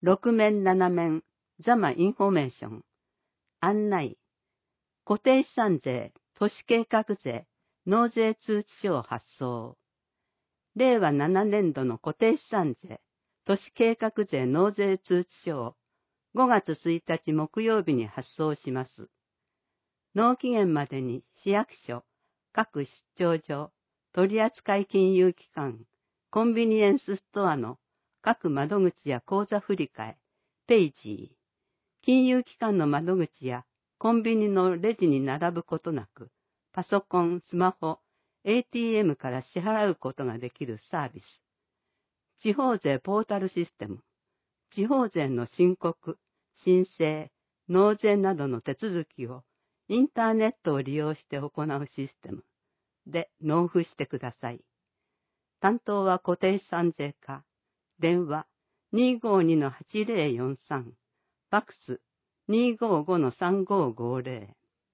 6面7面、ザマインフォメーション、案内、固定資産税、都市計画税、納税通知書を発送。令和7年度の固定資産税、都市計画税納税通知書を5月1日木曜日に発送します。納期限までに市役所、各出張所、取扱金融機関、コンビニエンスストアの各窓口や口座振替、ペイジー、金融機関の窓口やコンビニのレジに並ぶことなく、パソコン、スマホ、ATM から支払うことができるサービス。地方税ポータルシステム。地方税の申告、申請、納税などの手続きをインターネットを利用して行うシステムで納付してください。担当は固定資産税課。電話 252-8043。ファックス 255-3550。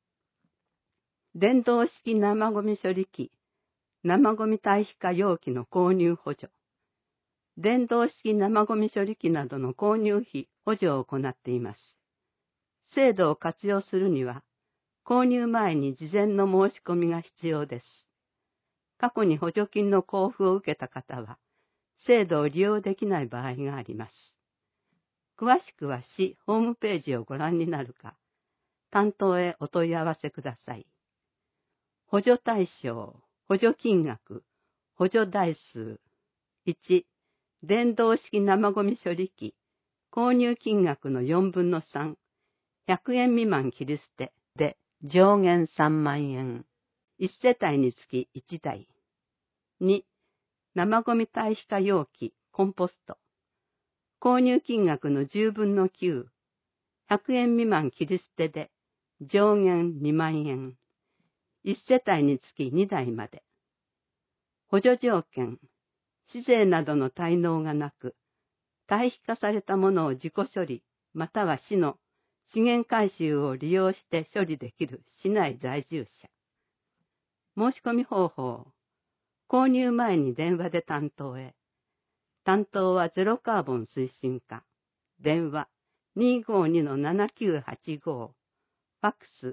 電動式生ゴミ処理機、生ゴミ堆肥化容器の購入補助。電動式生ゴミ処理機などの購入費補助を行っています。制度を活用するには、購入前に事前の申し込みが必要です。過去に補助金の交付を受けた方は、制度を利用できない場合があります。詳しくは市ホームページをご覧になるか、担当へお問い合わせください。補助対象、補助金額、補助台数。1、電動式生ゴミ処理機、購入金額の4分の3、100円未満切り捨てで上限3万円。1世帯につき1台。2、生ゴミ堆肥化容器、コンポスト。購入金額の10分の9、100円未満切り捨てで上限2万円。1世帯につき2台まで。補助条件、市税などの滞納がなく、堆肥化されたものを自己処理、または市の資源回収を利用して処理できる市内在住者。申し込み方法、購入前に電話で担当へ。担当はゼロカーボン推進課。電話 252-7985。ファックス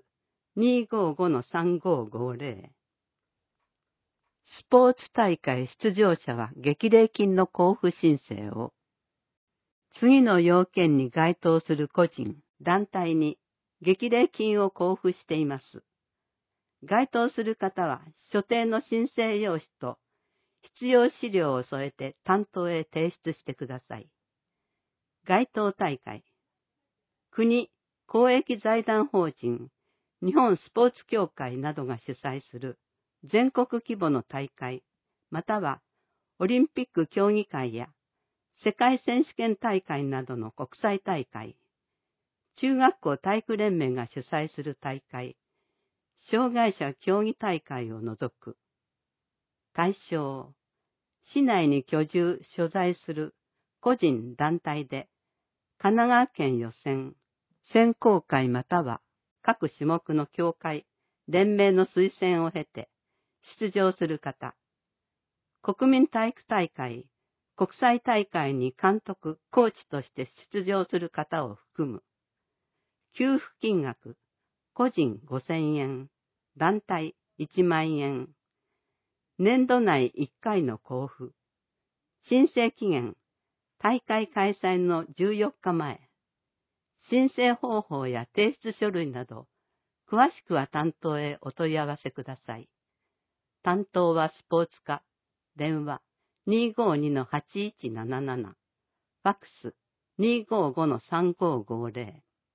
255-3550。スポーツ大会出場者は激励金の交付申請を。次の要件に該当する個人、団体に激励金を交付しています。該当する方は所定の申請用紙と必要資料を添えて担当へ提出してください。該当大会。国、公益財団法人、日本スポーツ協会などが主催する全国規模の大会、またはオリンピック競技会や世界選手権大会などの国際大会、中学校体育連盟が主催する大会、障害者競技大会を除く。対象、市内に居住、所在する個人、団体で、神奈川県予選、選考会または各種目の協会、連盟の推薦を経て出場する方、国民体育大会、国際大会に監督、コーチとして出場する方を含む。給付金額、個人5000円、団体1万円。年度内1回の交付。申請期限、大会開催の14日前。申請方法や提出書類など、詳しくは担当へお問い合わせください。担当はスポーツ課、電話 252-8177、ファックス 255-3550。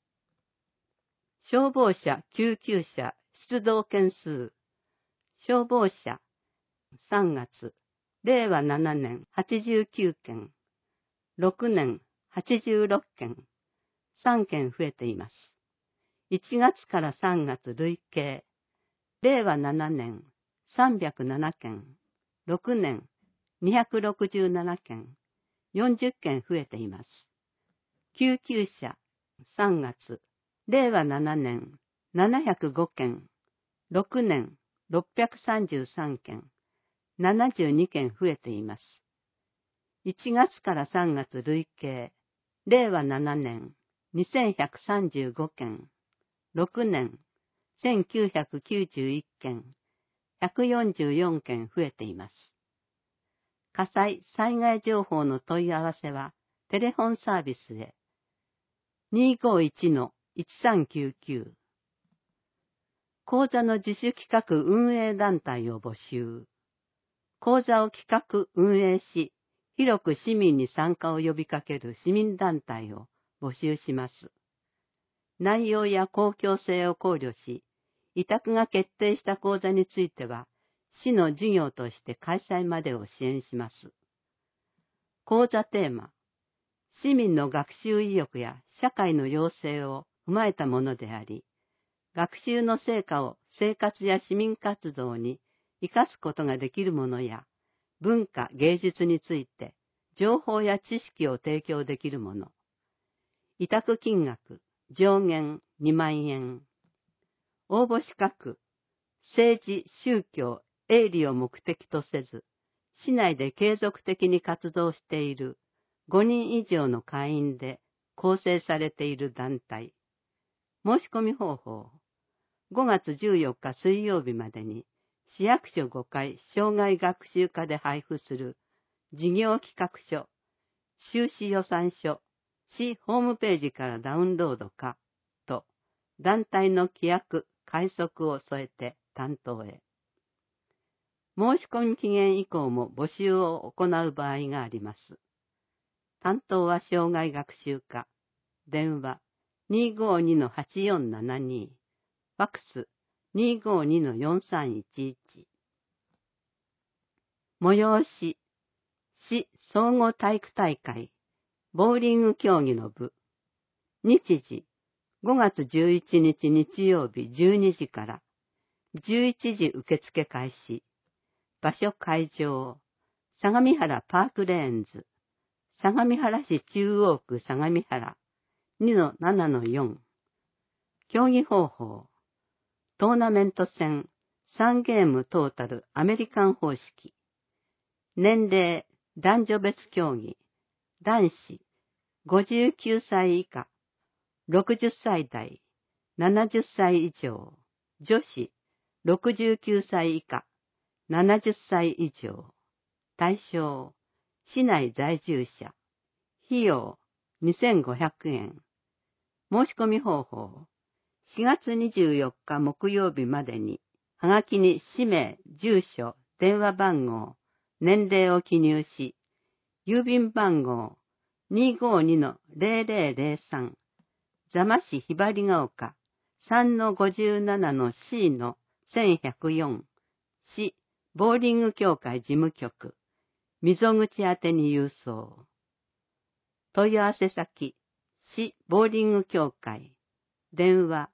消防車、救急車、出動件数。消防車、3月、令和7年89件、6年86件、3件増えています。1月から3月累計、令和7年307件、6年267件、40件増えています。救急車、3月、令和7年705件、6年633件、72件増えています。1月から3月累計、 令和7年2135件、6年1991件、144件増えています。火災・災害情報の問い合わせは、テレフォンサービスへ 251-1399。講座の自主企画運営団体を募集。講座を企画運営し、広く市民に参加を呼びかける市民団体を募集します。内容や公共性を考慮し、委託が決定した講座については、市の事業として開催までを支援します。講座テーマ、市民の学習意欲や社会の要請を踏まえたものであり、学習の成果を生活や市民活動に生かすことができるものや、文化・芸術について情報や知識を提供できるもの。委託金額、上限2万円。応募資格、政治、宗教、営利を目的とせず、市内で継続的に活動している5人以上の会員で構成されている団体。申し込み方法、5月14日水曜日までに市役所5階生涯学習課で配布する事業企画書、収支予算書、市ホームページからダウンロードかと団体の規約、快速を添えて担当へ。申し込み期限以降も募集を行う場合があります。担当は生涯学習課。電話 252-8472。ファックス 252-4311。催し、市総合体育大会、ボーリング競技の部。日時、5月11日日曜日12時から11時受付開始。場所会場、相模原パークレーンズ、相模原市中央区相模原 2-7-4。競技方法、トーナメント戦3ゲームトータルアメリカン方式。年齢、男女別競技、男子59歳以下、60歳代、70歳以上、女子69歳以下、70歳以上。対象、市内在住者。費用、2500円。申し込み方法、4月24日木曜日までに、はがきに氏名、住所、電話番号、年齢を記入し、郵便番号 252-0003、座間市ひばりが丘 3-57-C-1104、市ボーリング協会事務局、溝口宛てに郵送。問い合わせ先、市ボーリング協会、電話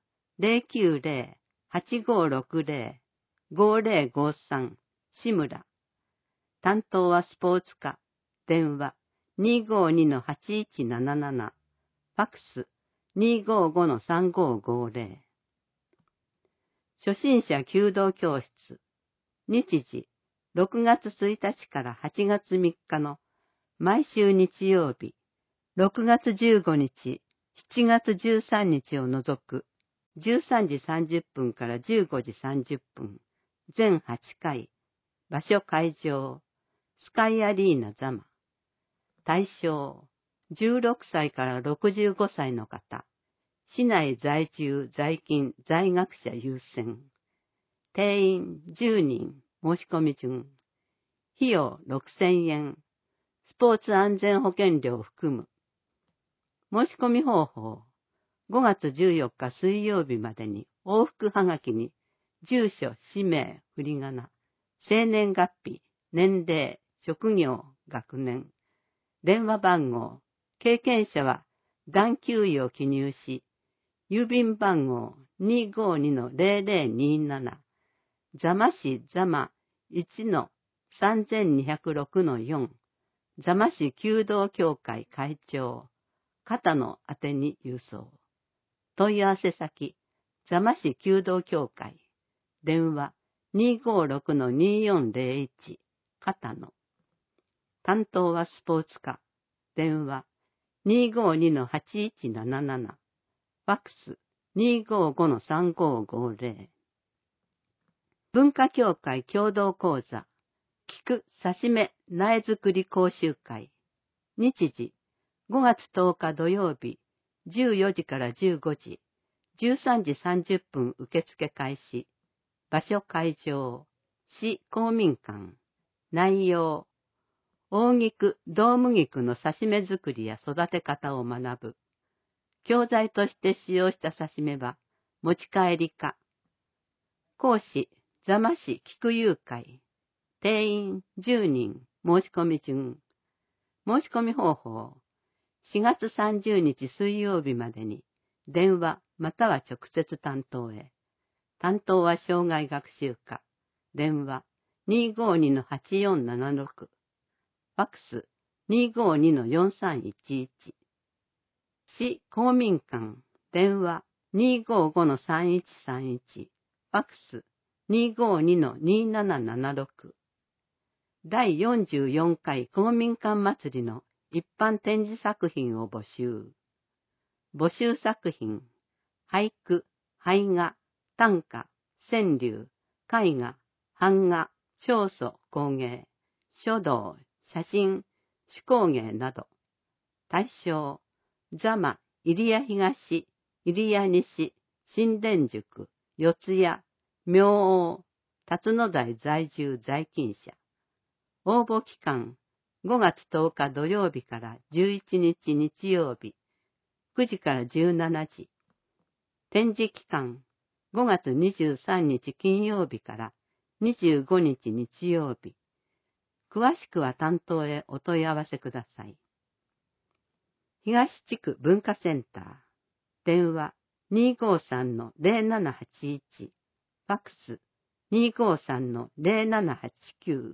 090-8560-5053、志村。担当はスポーツ課、電話 252-8177、ファックス 255-3550。初心者弓道教室、日時、6月1日から8月3日の毎週日曜日、6月15日、7月13日を除く13時30分から15時30分、全8回、場所会場、スカイアリーナ座間。対象、16歳から65歳の方、市内在住、在勤、在学者優先。定員10人、申し込み順。費用6000円。スポーツ安全保険料を含む。申し込み方法。5月14日水曜日までに往復はがきに住所、氏名、振り仮名、生年月日、年齢、職業、学年、電話番号、経験者は段級位を記入し、郵便番号 252-0027、座間市座間 1-3206-4、座間市弓道協会会長、片野宛てに郵送。問い合わせ先、座間市弓道協会、電話 256-2401、片野。担当はスポーツ課、電話 252-8177、ファックス 255-3550。文化協会共同講座、聞くさしめ苗作り講習会。日時、5月10日土曜日、14時から15時、13時30分受付開始。場所会場、市公民館。内容、大菊、ドム菊の刺し目作りや育て方を学ぶ。教材として使用した刺し目は、持ち帰りか。講師、座間市菊友会。定員10人、申し込み順。申し込み方法、4月30日水曜日までに、電話または直接担当へ。担当は障害学習課。電話 252-8476。ファックス 252-4311。市公民館。電話 255-3131。ファックス 252-2776。第44回公民館祭りの一般展示作品を募集。募集作品、俳句、俳画、短歌、川柳、絵画、版画、彫塑工芸、書道、写真、手工芸など。対象、座間、入谷東、入谷西、新田塾、四谷、明王、辰野台在住在勤者。応募期間、5月10日土曜日から11日日曜日、9時から17時。展示期間、5月23日金曜日から25日日曜日。詳しくは担当へお問い合わせください。東地区文化センター。電話 253-0781。ファックス 253-0789。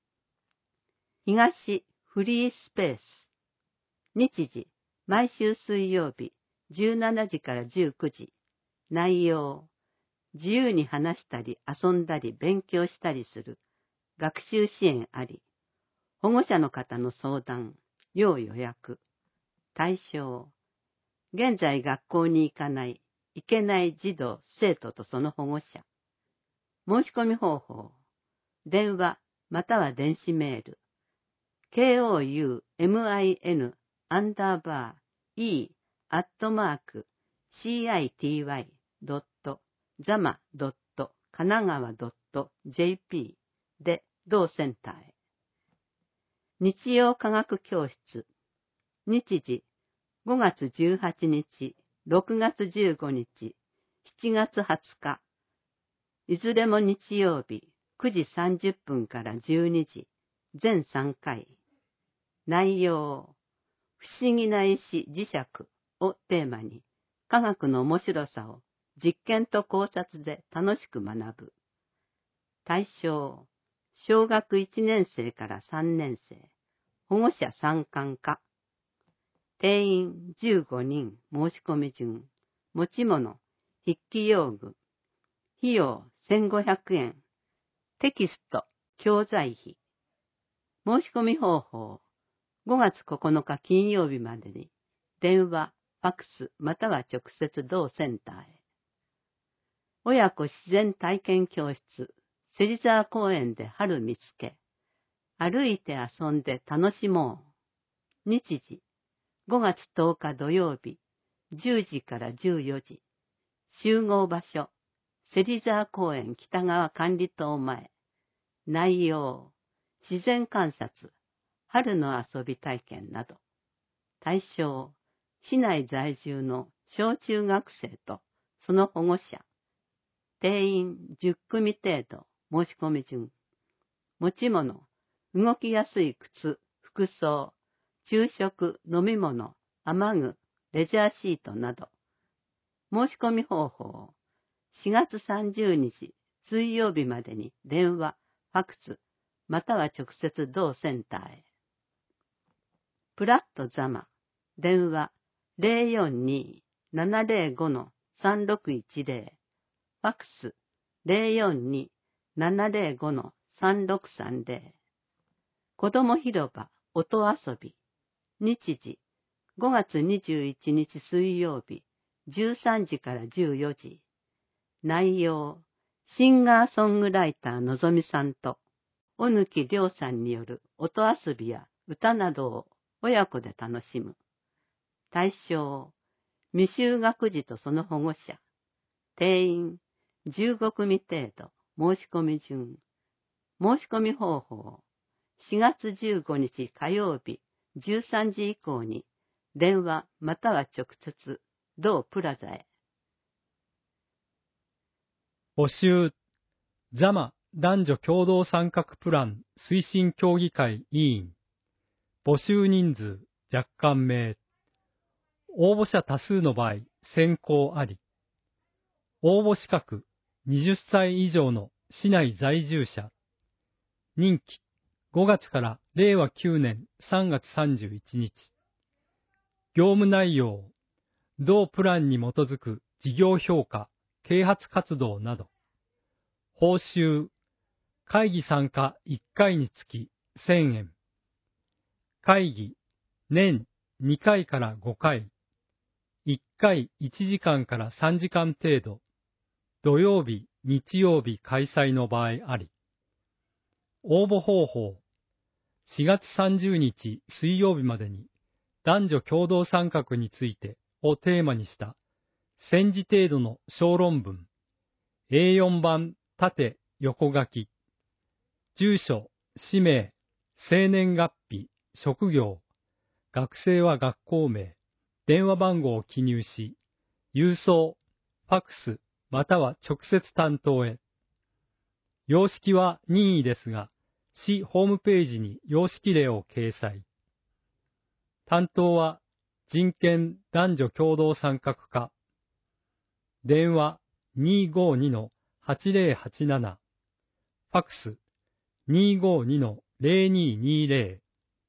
東フリースペース。日時、毎週水曜日、17時から19時。内容、自由に話したり遊んだり勉強したりする。学習支援あり。保護者の方の相談、要予約。対象、現在学校に行かない、行けない児童、生徒とその保護者。申し込み方法、電話または電子メール。koumin_city.zama.kanagawa.jp で同センターへ。日曜科学教室。日時、5月18日、6月15日、7月20日。いずれも日曜日、9時30分から12時、全3回。内容、不思議な石磁石をテーマに、科学の面白さを実験と考察で楽しく学ぶ。対象、小学1年生から3年生、保護者参観か。定員15人、申し込み順。持ち物、筆記用具。費用1500円。テキスト、教材費。申し込み方法、5月9日金曜日までに、電話、ファックス、または直接同センターへ。親子自然体験教室、芹沢公園で春見つけ。歩いて遊んで楽しもう。日時、5月10日土曜日、10時から14時。集合場所、芹沢公園北側管理棟前。内容、自然観察、春の遊び体験など。対象、市内在住の小中学生とその保護者。定員10組程度、申し込み順。持ち物、動きやすい靴、服装、昼食、飲み物、雨具、レジャーシートなど。申し込み方法、4月30日水曜日までに電話、ファックス、または直接同センターへ。プラットザマ、電話 042-705-3610、ファックス 042-705-3630。子ども広場、音遊び。日時、 5月21日水曜日、13時から14時。内容、シンガーソングライターのぞみさんと、小貫亮さんによる音遊びや歌などを親子で楽しむ。対象、未就学児とその保護者。定員、15組程度。申し込み順。申し込み方法。4月15日火曜日、13時以降に、電話または直接、同プラザへ。 募集、座間男女共同参画プラン推進協議会委員。募集人数若干名。応募者多数の場合、選考あり。応募資格、20歳以上の市内在住者。任期、5月から令和9年3月31日。業務内容、同プランに基づく事業評価、啓発活動など。報酬、会議参加1回につき1000円。会議、年2回から5回。1回1時間から3時間程度。土曜日、日曜日開催の場合あり。応募方法。4月30日水曜日までに男女共同参画についてをテーマにした1000字程度の小論文。A4 版縦横書き。住所、氏名、生年月日、職業。学生は学校名。電話番号を記入し、郵送、ファックス、または直接担当へ。様式は任意ですが、市ホームページに様式例を掲載。担当は人権男女共同参画課。電話252-8087。ファックス252-0220。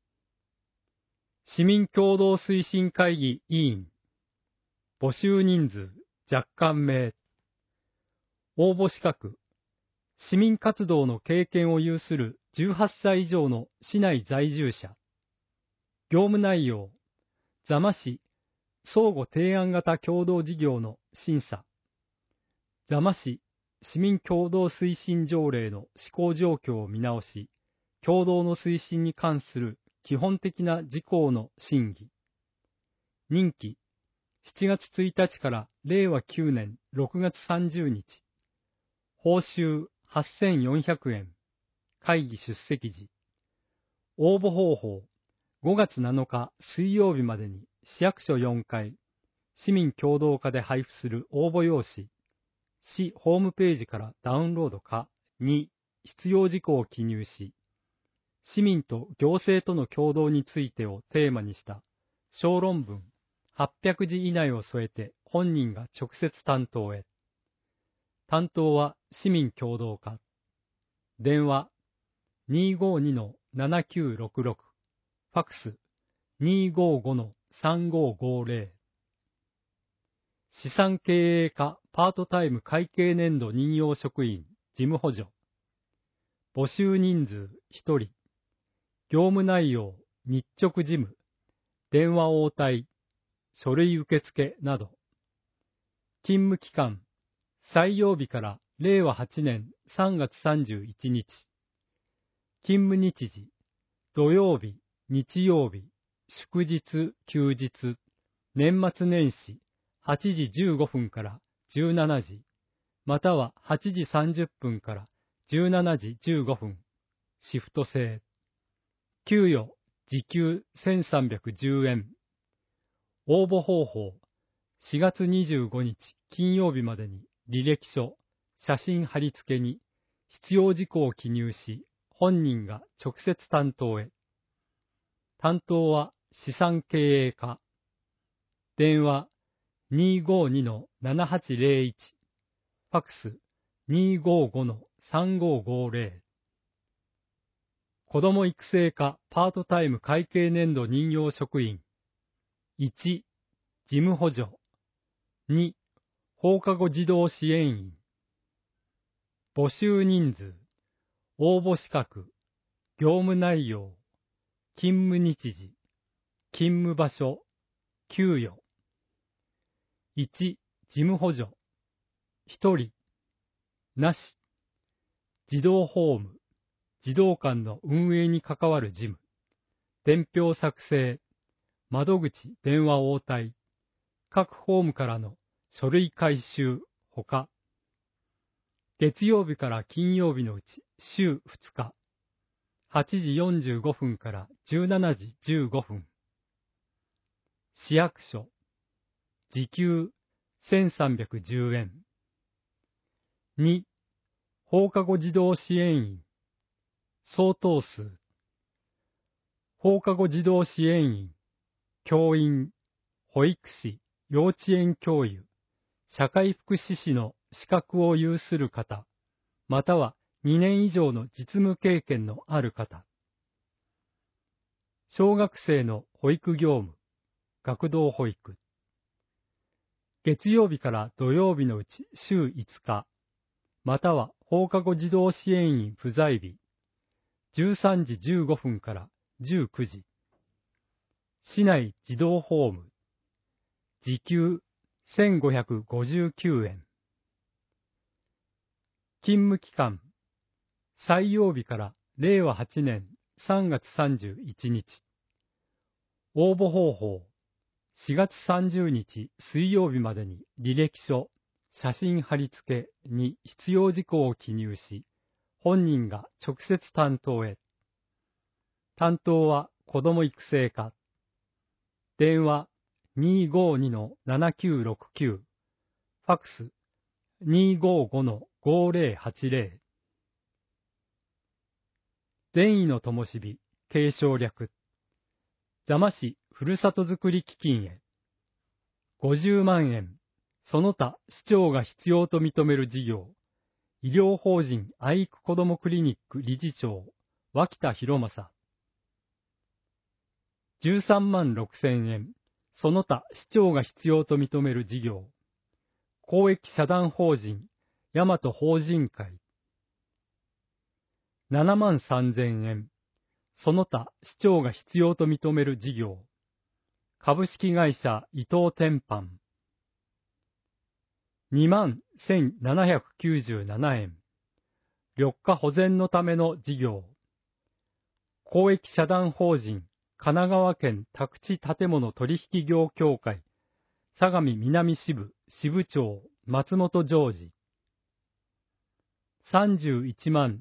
市民共同推進会議委員。募集人数若干名。応募資格。市民活動の経験を有する18歳以上の市内在住者。業務内容。座間市相互提案型共同事業の審査。座間市市民共同推進条例の施行状況を見直し、共同の推進に関する基本的な事項の審議。任期。7月1日から令和9年6月30日。報酬8400円。会議出席時。応募方法。5月7日水曜日までに市役所4階、市民共同課で配布する応募用紙。市ホームページからダウンロードか2、必要事項を記入し、市民と行政との共同についてをテーマにした小論文800字以内を添えて本人が直接担当へ。担当は市民共同課。電話252-7966。ファックス255-3550。資産経営課パートタイム会計年度任用職員事務補助。募集人数1人。業務内容日直事務。電話応対。書類受付など。勤務期間。採用日から令和8年3月31日。勤務日時。土曜日、日曜日、祝日、休日、年末年始、8時15分から17時、または8時30分から17時15分、シフト制。給与、時給1310円。応募方法、4月25日金曜日までに履歴書、写真貼り付けに必要事項を記入し、本人が直接担当へ。担当は資産経営課。電話252-7801。ファックス255-3550。子ども育成課パートタイム会計年度任用職員。1、事務補助。2、放課後児童支援員。募集人数。応募資格。業務内容。勤務日時。勤務場所。 給与。1、事務補助。1人。なし。児童ホーム。児童館の運営に関わる事務。伝票作成。窓口電話応対。各ホームからの書類回収。ほか。月曜日から金曜日のうち週2日。8時45分から17時15分。市役所。時給1310円。2、放課後児童支援員。相当数。放課後児童支援員、教員、保育士、幼稚園教諭、社会福祉士の資格を有する方、または2年以上の実務経験のある方。小学生の保育業務、学童保育。月曜日から土曜日のうち週5日、または放課後児童支援員不在日、13時15分から19時。市内児童ホーム。時給1559円。勤務期間。採用日から令和8年3月31日。応募方法。4月30日水曜日までに履歴書、写真貼り付けに必要事項を記入し、本人が直接担当へ。担当は子ども育成課。電話 252-7969。ファックス 255-5080。善意の灯火、継承略。座間市ふるさとづくり基金へ。50万円。その他市長が必要と認める事業。医療法人愛育子どもクリニック理事長、脇田博正。13万6千円。その他市長が必要と認める事業。公益社団法人、大和法人会。7万3千円。その他市長が必要と認める事業。株式会社伊藤天板。2万1797円。緑化保全のための事業。公益社団法人、神奈川県宅地建物取引業協会、相模南支部支部長、松本常時。31万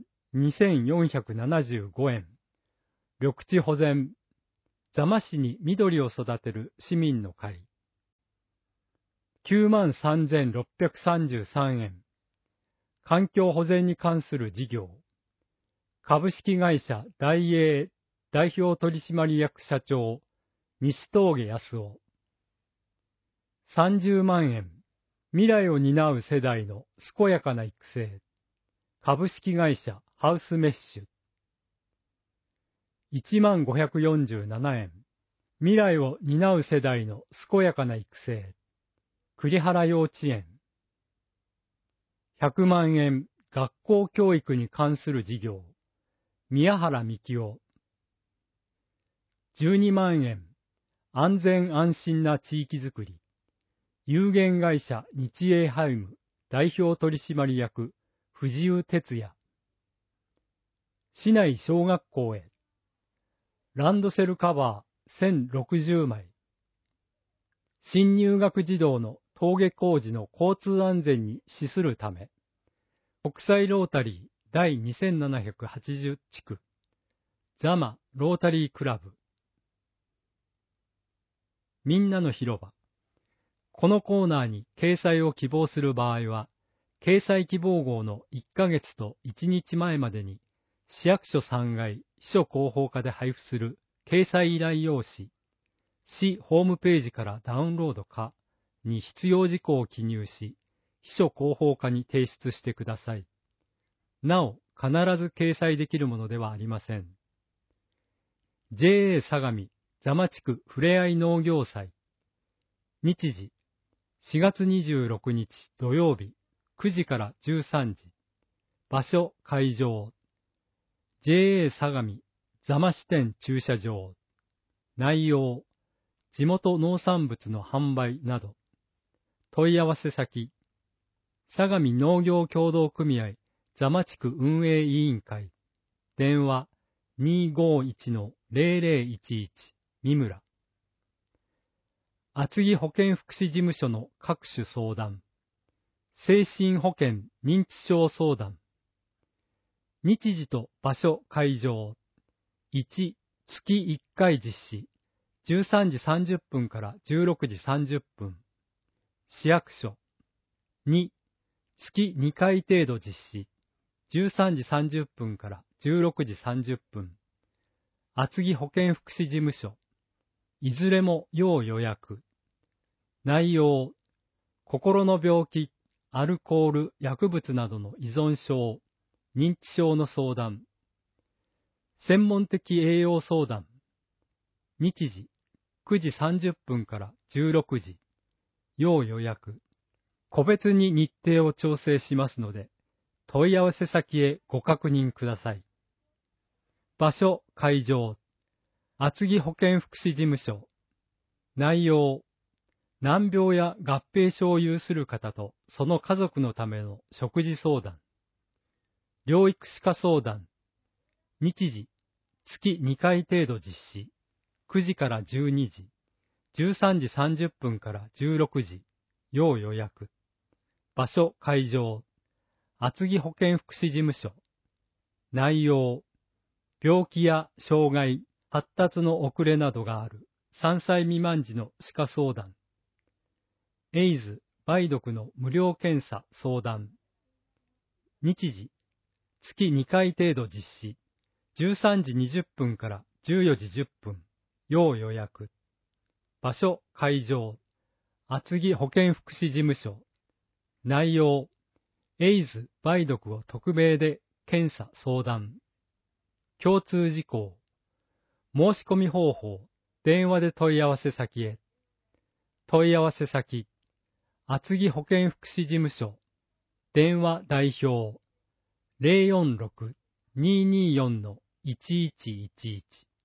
2475円。緑地保全。座間市に緑を育てる市民の会。9万3633円。環境保全に関する事業。株式会社大英代表取締役社長、西峠康夫。30万円。未来を担う世代の健やかな育成。株式会社ハウスメッシュ。1万547円。未来を担う世代の健やかな育成。栗原幼稚園。100万円。学校教育に関する事業。宮原幹夫。12万円。安全安心な地域づくり。有限会社日英ハイム代表取締役藤生哲也。市内小学校へ。ランドセルカバー1060枚。新入学児童の登下校時の交通安全に資するため、国際ロータリー第2780地区、座間ロータリークラブ。みんなの広場。このコーナーに掲載を希望する場合は、掲載希望号の1ヶ月と1日前までに、市役所3階秘書広報課で配布する掲載依頼用紙、市ホームページからダウンロードかに必要事項を記入し、秘書広報課に提出してください。なお、必ず掲載できるものではありません。JA 相模座間地区ふれあい農業祭。日時、4月26日土曜日9時から13時。場所、会場。JA 相模座間支店駐車場。内容、 地元農産物の販売など。問い合わせ先、相模農業協同組合座間地区運営委員会、電話 251-0011 三村。厚木保健福祉事務所の各種相談、精神保健認知症相談。日時と場所会場。1、月1回実施。13時30分から16時30分。市役所。2、月2回程度実施。13時30分から16時30分。厚木保健福祉事務所。いずれも要予約。内容、心の病気、アルコール、薬物などの依存症、認知症の相談。専門的栄養相談。日時、9時30分から16時。要予約。個別に日程を調整しますので、問い合わせ先へご確認ください。場所、会場。厚木保健福祉事務所。内容、難病や合併症を有する方とその家族のための食事相談。療育歯科相談。日時、月2回程度実施。9時から12時。13時30分から16時。要予約。場所、会場。厚木保健福祉事務所。内容、病気や障害、発達の遅れなどがある3歳未満児の歯科相談。エイズ、梅毒の無料検査相談。日時、月2回程度実施。13時20分から14時10分。要予約。場所、会場。厚木保健福祉事務所。内容、エイズ、梅毒を匿名で検査相談。共通事項。申し込み方法。電話で問い合わせ先へ。問い合わせ先。厚木保健福祉事務所。電話代表。046-224-1111。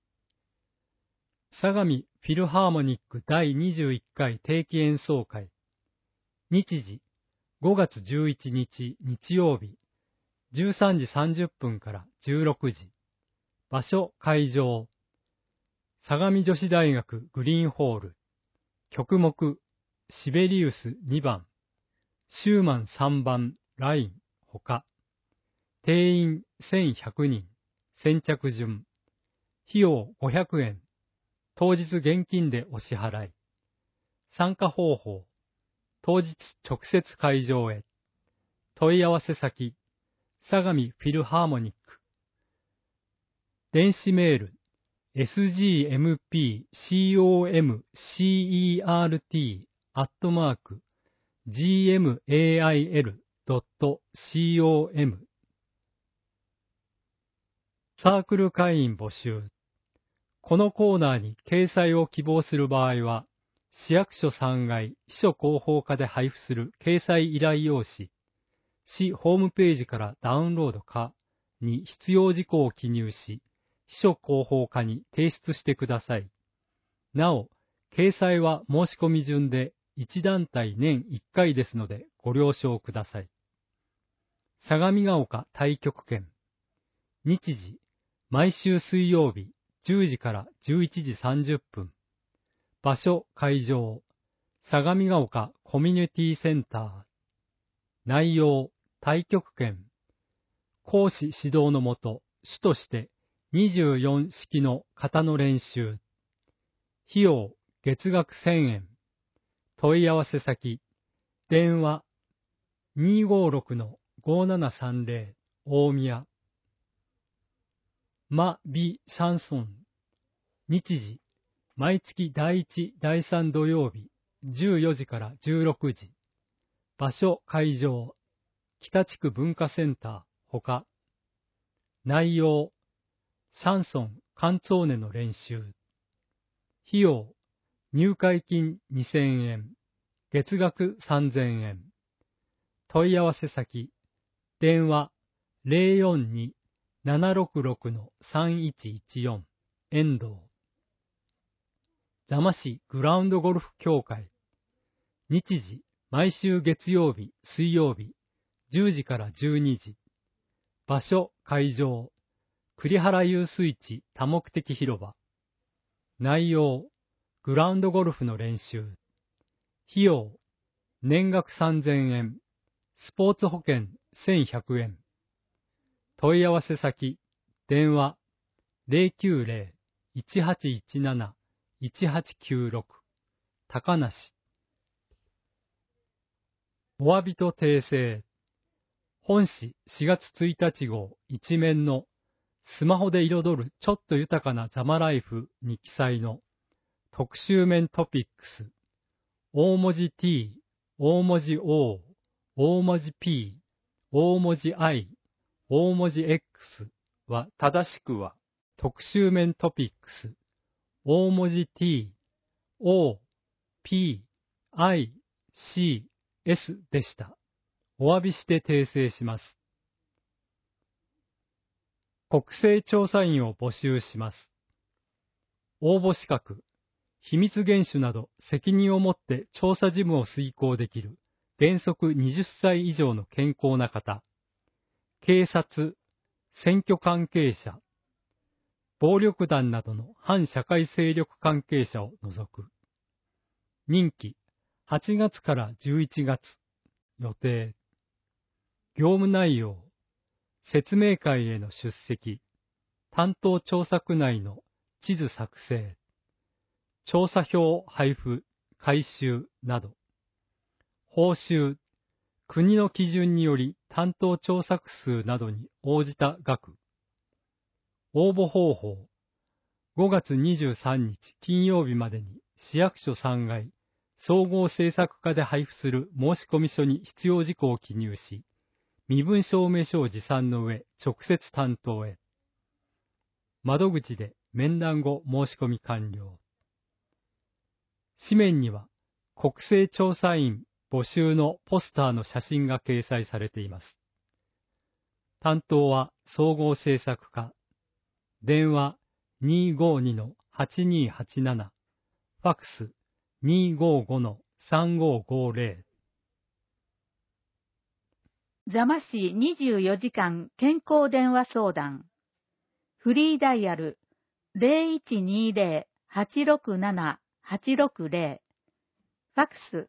相模フィルハーモニック第21回定期演奏会。日時、5月11日日曜日。13時30分から16時。場所、会場。相模女子大学グリーンホール。曲目、シベリウス2番。シューマン3番、ライン、ほか。定員1100人。先着順。費用500円。当日現金でお支払い。参加方法。当日直接会場へ。問い合わせ先。相模フィルハーモニック。電子メール。sgmpcomcert@gmail.com。サークル会員募集。このコーナーに掲載を希望する場合は、市役所3階秘書広報課で配布する掲載依頼用紙、市ホームページからダウンロードかに必要事項を記入し、秘書広報課に提出してください。なお、掲載は申し込み順で1団体年1回ですのでご了承ください。相模ヶ丘太極拳。日時、毎週水曜日10時から11時30分。場所、会場。相模ヶ丘コミュニティセンター。内容、太極拳。講師指導のもと、主として24式の型の練習。費用、月額1000円。問い合わせ先。電話、256-5730、大宮。マ・ビ・シャンソン。日時、毎月第1、第3土曜日、14時から16時。場所、会場。北地区文化センター、ほか。内容、シャンソン、カンツォーネの練習。費用、入会金2000円。月額3000円。問い合わせ先。電話、042-766-3114。遠藤。 座間市グラウンドゴルフ協会。日時、毎週月曜日、水曜日、10時から12時。場所、会場、栗原遊水地多目的広場。内容、グラウンドゴルフの練習。費用、年額3000円。スポーツ保険1100円。問い合わせ先、電話、090-1817-1896。高梨。お詫びと訂正。本誌4月1日号一面のスマホで彩るちょっと豊かなザマライフに記載の特集面トピックス、大文字 T、大文字 O、大文字 P、大文字 I、大文字 X は正しくは特集面トピックス、大文字 T、O、P、I、C、S でした。お詫びして訂正します。国勢調査員を募集します。応募資格、秘密厳守など責任を持って調査事務を遂行できる原則20歳以上の健康な方、警察、選挙関係者、暴力団などの反社会勢力関係者を除く。任期、8月から11月、予定。業務内容、説明会への出席、担当調査区内の地図作成、調査票配布、回収など。報酬、国の基準により担当調査区数などに応じた額。応募方法、5月23日金曜日までに市役所3階、総合政策課で配布する申込書に必要事項を記入し、身分証明書を持参の上、直接担当へ。窓口で面談後申し込み完了。紙面には国勢調査員募集のポスターの写真が掲載されています。担当は総合政策課。電話 252-8287。ファックス 255-3550。 座間市24時間健康電話相談。フリーダイヤル 0120-867-860。ファックス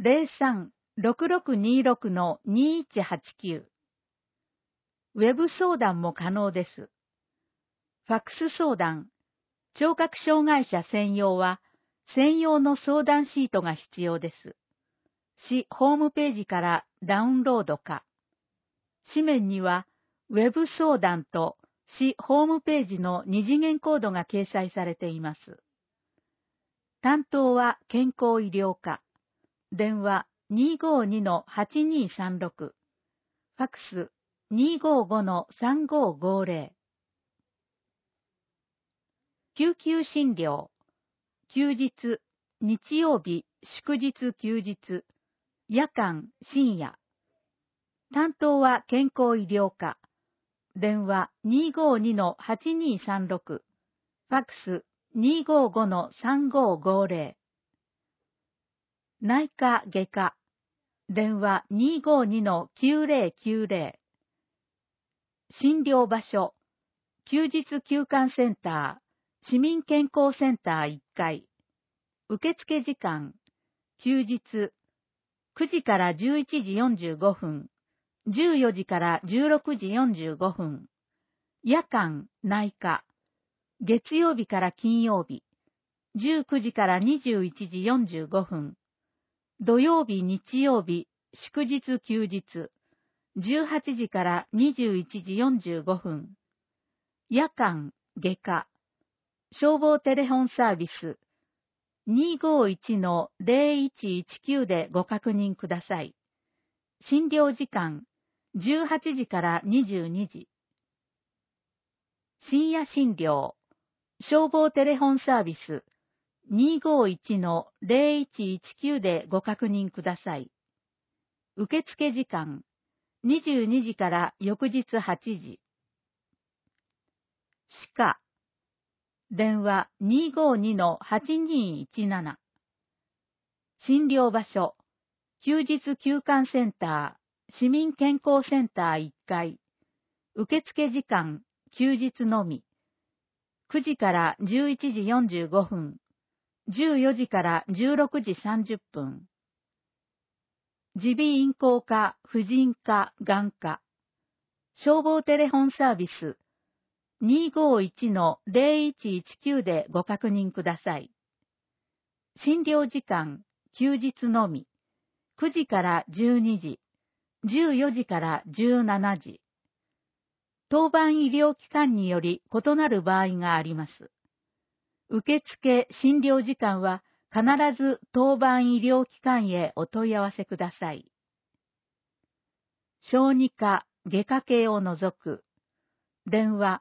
03-6626-2189。ウェブ相談も可能です。ファックス相談、聴覚障害者専用は専用の相談シートが必要です。市ホームページからダウンロードか。紙面にはウェブ相談と市ホームページの二次元コードが掲載されています。担当は健康医療課。電話 252-8236。ファックス 255-3550。救急診療。休日、日曜日、祝日休日、夜間、深夜。担当は健康医療課。電話 252-8236。ファックス 255-3550。内科外科。電話 252-9090。診療場所。休日休館センター、市民健康センター1階。受付時間。休日。9時から11時45分。14時から16時45分。夜間、内科。月曜日から金曜日。19時から21時45分。土曜日、日曜日、祝日休日。18時から21時45分。夜間、外科。消防テレフォンサービス。251-0119でご確認ください。診療時間、18時から22時。深夜診療。消防テレフォンサービス。251-0119でご確認ください。受付時間、22時から翌日8時。歯科。 電話 252-8217。診療場所、休日休館センター、市民健康センター1階。受付時間、休日のみ。9時から11時45分。14時から16時30分。耳鼻咽喉科、婦人科、眼科。消防テレホンサービス 251-0119 でご確認ください。診療時間、休日のみ。9時から12時、14時から17時。当番医療機関により異なる場合があります。受付診療時間は必ず当番医療機関へお問い合わせください。小児科、外科系を除く。電話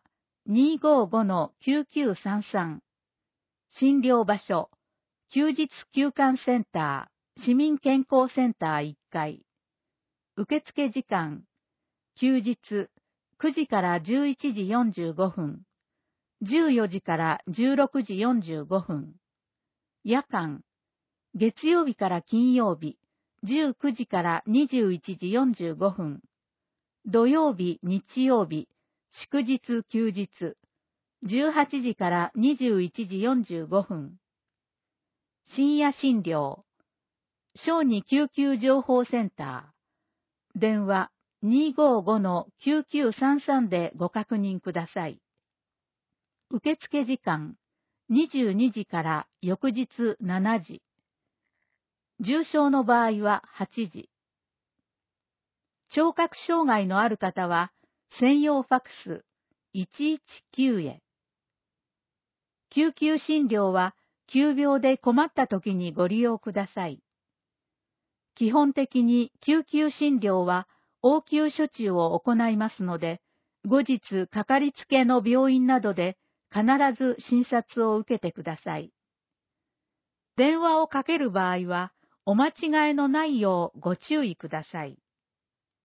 255-9933。診療場所、休日休館センター、市民健康センター1階。受付時間、休日9時から11時45分。14時から16時45分。夜間、月曜日から金曜日、19時から21時45分。土曜日、日曜日、祝日、休日、18時から21時45分。深夜診療、小児救急情報センター。電話 255-9933 でご確認ください。受付時間、22時から翌日7時。重症の場合は8時。聴覚障害のある方は、専用ファックス119へ。救急診療は、急病で困った時にご利用ください。基本的に救急診療は、応急処置を行いますので、後日かかりつけの病院などで、必ず診察を受けてください。電話をかける場合は、お間違いのないようご注意ください。